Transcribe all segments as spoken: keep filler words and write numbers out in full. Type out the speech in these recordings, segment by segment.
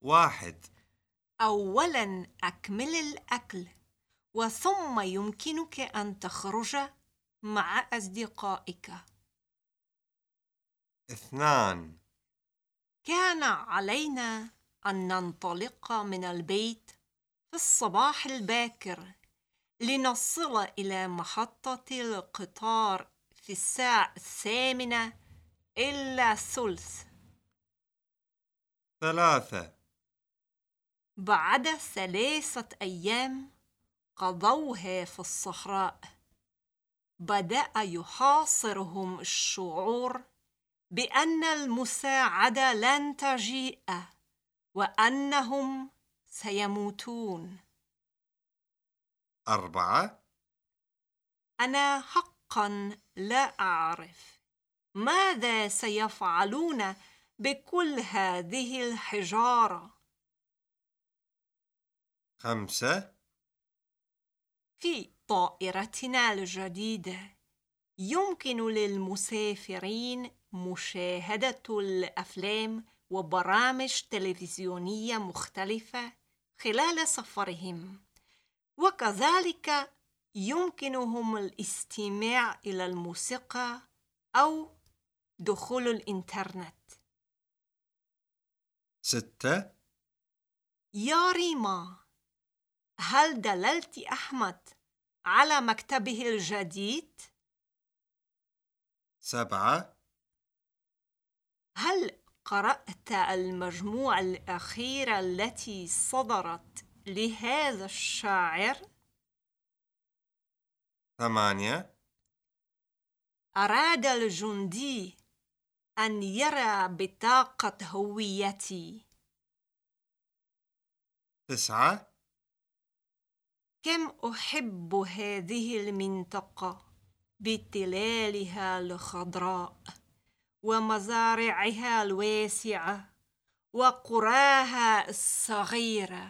واحد. أولاً أكمل الأكل، وثم يمكنك أن تخرج مع أصدقائك. اثنان. كان علينا أن ننطلق من البيت في الصباح الباكر لنصل إلى محطة القطار في الساعة الثامنة إلا الثلث. ثلاثة. بعد ثلاثة أيام قضوها في الصحراء، بدأ يحاصرهم الشعور بأن المساعدة لن تجيء وأنهم سيموتون. أربعة. أنا حقاً لا أعرف ماذا سيفعلون بكل هذه الحجارة. خمسة. في طائرتنا الجديدة يمكن للمسافرين مشاهدة الأفلام وبرامج تلفزيونية مختلفة خلال سفرهم، وكذلك يمكنهم الاستماع إلى الموسيقى أو دخول الإنترنت. ستة. يا ريما، هل دللت أحمد على مكتبه الجديد؟ سبعة. هل قرأت المجموعة الأخيرة التي صدرت لهذا الشاعر؟ ثمانية. أراد الجندي أن يرى بطاقة هويتي. تسعة. كم أحب هذه المنطقة بتلالها الخضراء ومزارعها الواسعة وقراها الصغيرة.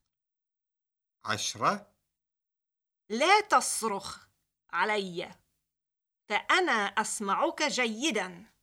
عشرة. لا تصرخ علي، فأنا أسمعك جيداً.